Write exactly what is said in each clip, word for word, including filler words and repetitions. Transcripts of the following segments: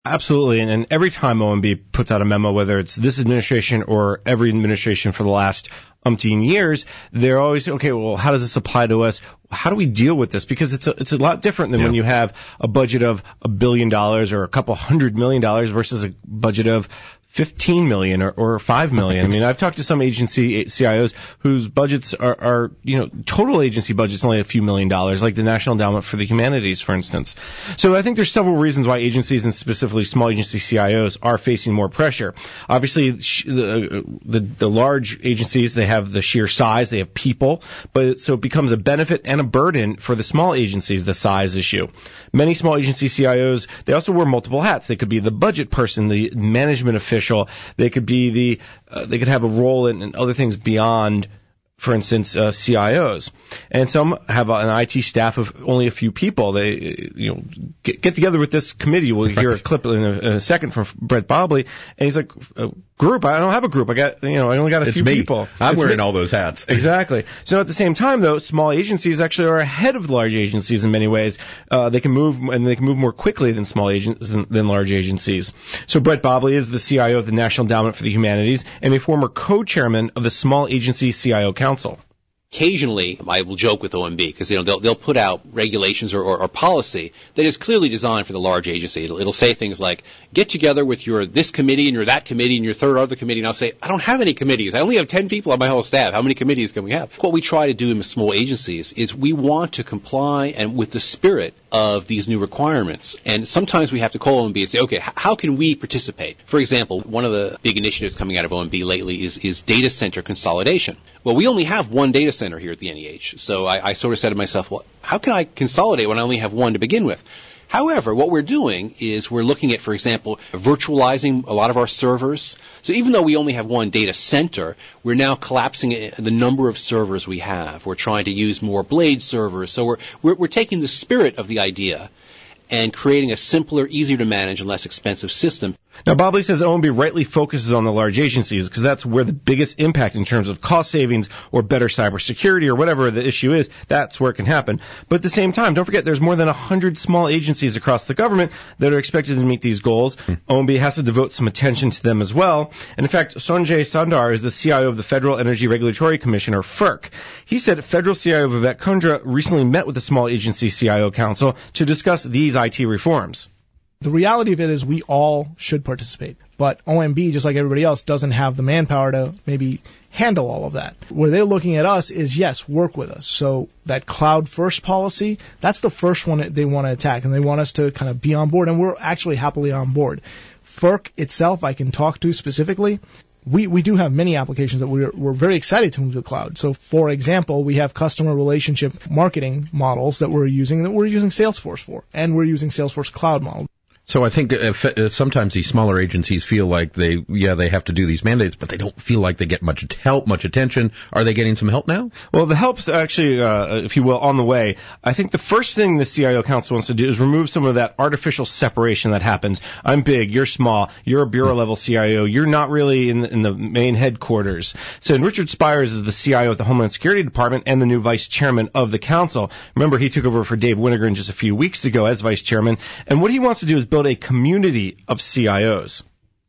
Absolutely, and, and every time O M B puts out a memo, whether it's this administration or every administration for the last umpteen years, they're always, okay, well, how does this apply to us? How do we deal with this? Because it's a, it's a lot different than yeah. when you have a budget of a billion dollars or a couple hundred million dollars versus a budget of fifteen million or, or five million. I mean, I've talked to some agency C I Os whose budgets are, are, you know, total agency budget's only a few million dollars, like the National Endowment for the Humanities, for instance. So I think there's several reasons why agencies and specifically small agency C I Os are facing more pressure. Obviously, the, the, the large agencies, they have the sheer size, they have people, but so it becomes a benefit and a burden for the small agencies, the size issue. Many small agency C I Os, they also wear multiple hats. They could be the budget person, the management official. They could be the, uh, they could have a role in, in other things beyond, for instance, uh, C I Os. And some have an I T staff of only a few people. They, you know, get, get together with this committee. We'll hear a clip in a, in a second from Brett Bobley. And he's like, group, I don't have a group. I got, you know, I only got a it's few me. people. I'm it's wearing me. all those hats. Exactly. So at the same time, though, small agencies actually are ahead of large agencies in many ways. Uh, they can move, and they can move more quickly than small agents, than, than large agencies. So Brett Bobley is the C I O of the National Endowment for the Humanities and a former co-chairman of the Small Agency C I O Council. Occasionally, I will joke with O M B because you know they'll they'll put out regulations or, or, or policy that is clearly designed for the large agency. It'll, it'll say things like, "Get together with your this committee and your that committee and your third other committee." And I'll say, "I don't have any committees. I only have ten people on my whole staff. How many committees can we have?" What we try to do in small agencies is we want to comply and with the spirit of these new requirements. And sometimes we have to call O M B and say, "Okay, h- how can we participate?" For example, one of the big initiatives coming out of O M B lately is is data center consolidation. Well, we only have one data center here at the N E H. So I, I sort of said to myself, well, how can I consolidate when I only have one to begin with? However, what we're doing is we're looking at, for example, virtualizing a lot of our servers. So even though we only have one data center, we're now collapsing the number of servers we have. We're trying to use more blade servers. So we're, we're, we're taking the spirit of the idea and creating a simpler, easier to manage, and less expensive system. Now, Bobley says O M B rightly focuses on the large agencies because that's where the biggest impact in terms of cost savings or better cybersecurity or whatever the issue is, that's where it can happen. But at the same time, don't forget there's more than one hundred small agencies across the government that are expected to meet these goals. Hmm. O M B has to devote some attention to them as well. And in fact, Sanjay Sundar is the C I O of the Federal Energy Regulatory Commission, or F E R C. He said Federal C I O Vivek Kundra recently met with the Small Agency C I O Council to discuss these I T reforms. The reality of it is we all should participate, but O M B, just like everybody else, doesn't have the manpower to maybe handle all of that. Where they're looking at us is, yes, work with us. So that cloud first policy, that's the first one that they want to attack, and they want us to kind of be on board, and we're actually happily on board. F E R C itself, I can talk to specifically. We, we do have many applications that we're, we're very excited to move to the cloud. So, for example, we have customer relationship marketing models that we're using, that we're using Salesforce for, and we're using Salesforce Cloud model. So I think if, uh, sometimes these smaller agencies feel like they, yeah, they have to do these mandates, but they don't feel like they get much help, much attention. Are they getting some help now? Well, the help's actually, uh, if you will, on the way. I think the first thing the C I O Council wants to do is remove some of that artificial separation that happens. I'm big, you're small, you're a bureau-level C I O, you're not really in the, in the main headquarters. So Richard Spires is the C I O at the Homeland Security Department and the new vice chairman of the council. Remember, he took over for Dave Winogren just a few weeks ago as vice chairman, and what he wants to do is build a community of C I Os.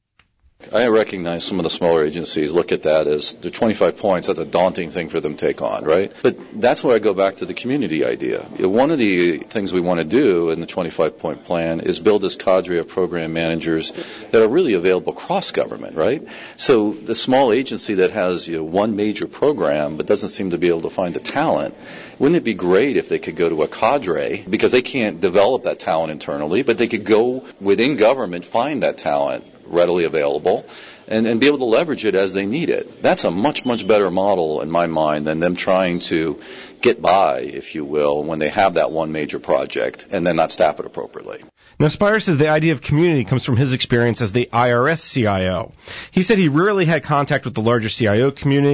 I recognize some of the smaller agencies look at that as the twenty-five points, that's a daunting thing for them to take on, right? But that's where I go back to the community idea. One of the things we want to do in the twenty-five point plan is build this cadre of program managers that are really available across government, right? So the small agency that has, you know, one major program but doesn't seem to be able to find the talent, wouldn't it be great if they could go to a cadre, because they can't develop that talent internally, but they could go within government, find that talent readily available, and, and be able to leverage it as they need it. That's a much, much better model in my mind than them trying to get by, if you will, when they have that one major project and then not staff it appropriately. Now, Spire says the idea of community comes from his experience as the I R S C I O. He said he rarely had contact with the larger C I O community,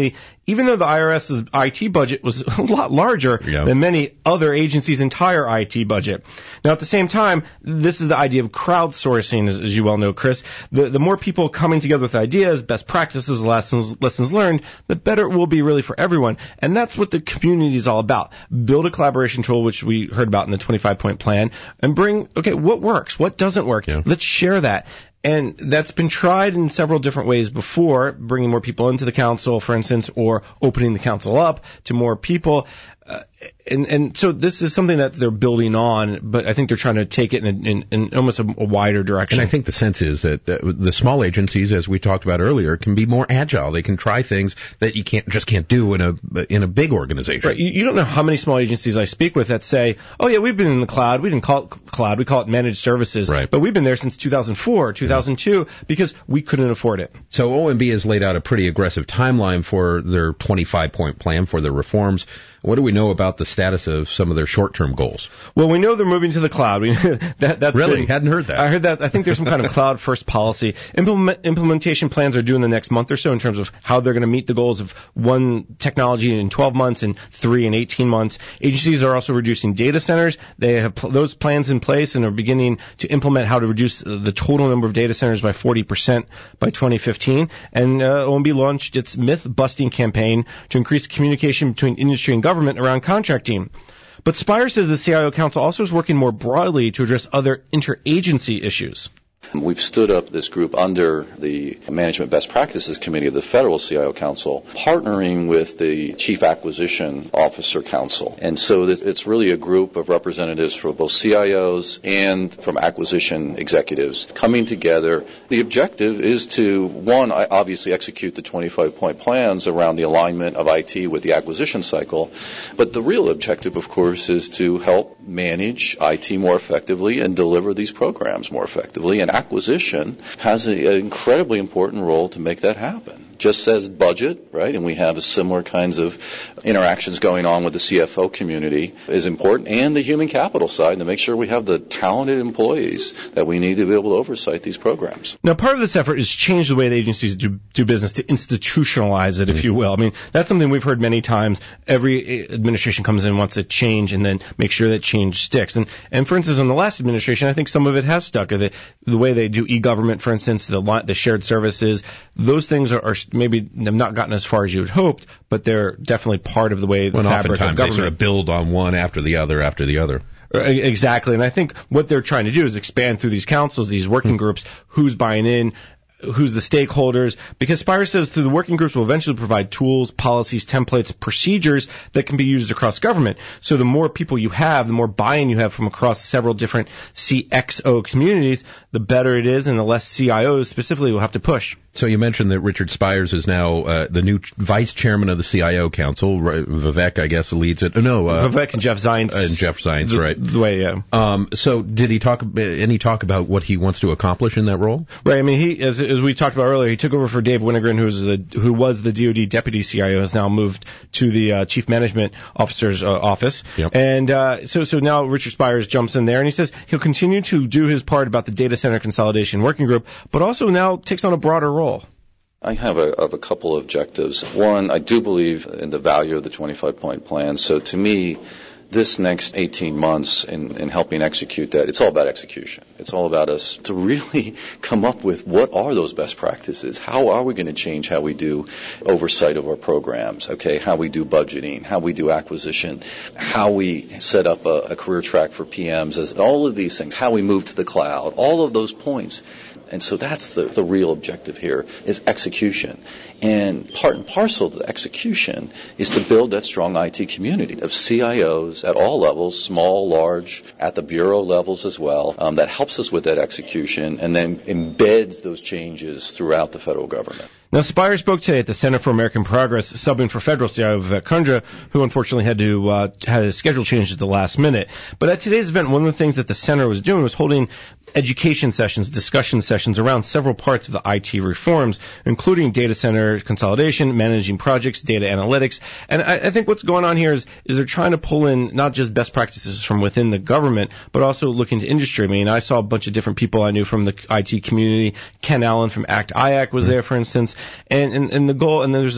even though the IRS's I T budget was a lot larger yeah. than many other agencies' entire I T budget. Now, at the same time, this is the idea of crowdsourcing, as, as you well know, Chris. The, the more people coming together with ideas, best practices, lessons, lessons learned, the better it will be really for everyone. And that's what the community is all about. Build a collaboration tool, which we heard about in the twenty-five point plan, and bring, okay, what works? What doesn't work? Yeah. Let's share that. And that's been tried in several different ways before, bringing more people into the council, for instance, or opening the council up to more people. Uh, and, and so this is something that they're building on, but I think they're trying to take it in, in, in almost a, a wider direction. And I think the sense is that uh, the small agencies, as we talked about earlier, can be more agile. They can try things that you can't just can't do in a in a big organization. Right. You, you don't know how many small agencies I speak with that say, "Oh yeah, we've been in the cloud. We didn't call it cloud. We call it managed services. Right. But we've been there since two thousand four, two thousand two, yeah. because we couldn't afford it." So O M B has laid out a pretty aggressive timeline for their twenty-five point plan for their reforms. What do we know about the status of some of their short-term goals? Well, we know they're moving to the cloud. We, that, that's really? Been, Hadn't heard that. I heard that. I think there's some kind of cloud-first policy. Implement, implementation plans are due in the next month or so in terms of how they're going to meet the goals of one technology in twelve months and three in eighteen months. Agencies are also reducing data centers. They have pl- those plans in place and are beginning to implement how to reduce the total number of data centers by forty percent by twenty fifteen. And uh, O M B launched its myth-busting campaign to increase communication between industry and government around contracting. But Spire says the C I O Council also is working more broadly to address other interagency issues. We've stood up this group under the Management Best Practices Committee of the Federal C I O Council, partnering with the Chief Acquisition Officer Council. And so it's really a group of representatives from both C I Os and from acquisition executives coming together. The objective is to, one, obviously execute the twenty-five point plans around the alignment of I T with the acquisition cycle. But the real objective, of course, is to help manage I T more effectively and deliver these programs more effectively. And acquisition has an incredibly important role to make that happen. Just as budget, right, and we have similar kinds of interactions going on with the C F O community is important, and the human capital side to make sure we have the talented employees that we need to be able to oversight these programs. Now, part of this effort is change the way the agencies do, do business, to institutionalize it, if you will. I mean, that's something we've heard many times. Every administration comes in, wants to change, and then make sure that change sticks. And, and for instance, in the last administration, I think some of it has stuck. The, the way they do e-government, for instance, the, the shared services, those things are, are maybe have not gotten as far as you had hoped, but they're definitely part of the way the when fabric of government. Oftentimes they sort of build on one after the other after the other. Exactly. And I think what they're trying to do is expand through these councils, these working groups, who's buying in, who's the stakeholders, because Spire says through the working groups will eventually provide tools, policies, templates, procedures that can be used across government. So the more people you have, the more buy-in you have from across several different C X O communities, the better it is, and the less C I Os specifically will have to push. So you mentioned that Richard Spires is now uh, the new ch- vice chairman of the C I O Council. Right, Vivek, I guess, leads it. No, uh, Vivek and Jeff Zients. And Jeff Zients, the, right. The way, yeah. Um, so did he talk, any talk about what he wants to accomplish in that role? Right, I mean, he, as, as we talked about earlier, he took over for Dave Winogren, who was the, who was the D O D deputy C I O, has now moved to the uh, chief management officer's uh, office. Yep. And uh, so, so now Richard Spires jumps in there, and he says he'll continue to do his part about the data center consolidation working group, but also now takes on a broader role. I have a, of a couple of objectives. One, I do believe in the value of the twenty-five point plan. So to me, this next eighteen months in, in helping execute that, it's all about execution. It's all about us to really come up with what are those best practices? How are we going to change how we do oversight of our programs? Okay, how we do budgeting, how we do acquisition, how we set up a, a career track for P Ms, as all of these things, how we move to the cloud, all of those points. And so that's the, the real objective here is execution. And part and parcel to the execution is to build that strong I T community of C I Os at all levels, small, large, at the bureau levels as well, um, that helps us with that execution and then embeds those changes throughout the federal government. Now, Spire spoke today at the Center for American Progress, subbing for federal C I O Vivek Kundra, who unfortunately had to uh, had his schedule changed at the last minute. But at today's event, one of the things that the center was doing was holding education sessions, discussion sessions around several parts of the I T reforms, including data center consolidation, managing projects, data analytics. And I, I think what's going on here is, is they're trying to pull in not just best practices from within the government, but also looking to industry. I mean, I saw a bunch of different people I knew from the I T community. Ken Allen from ACT I A C was there, for instance. And, and, and the goal, and then there's a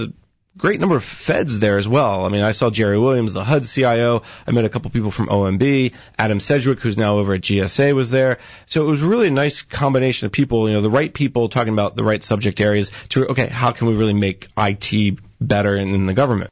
great number of feds there as well. I mean, I saw Jerry Williams, the H U D C I O. I met a couple people from O M B. Adam Sedgwick, who's now over at G S A, was there. So it was really a nice combination of people, you know, the right people talking about the right subject areas to, okay, how can we really make I T better in, in the government?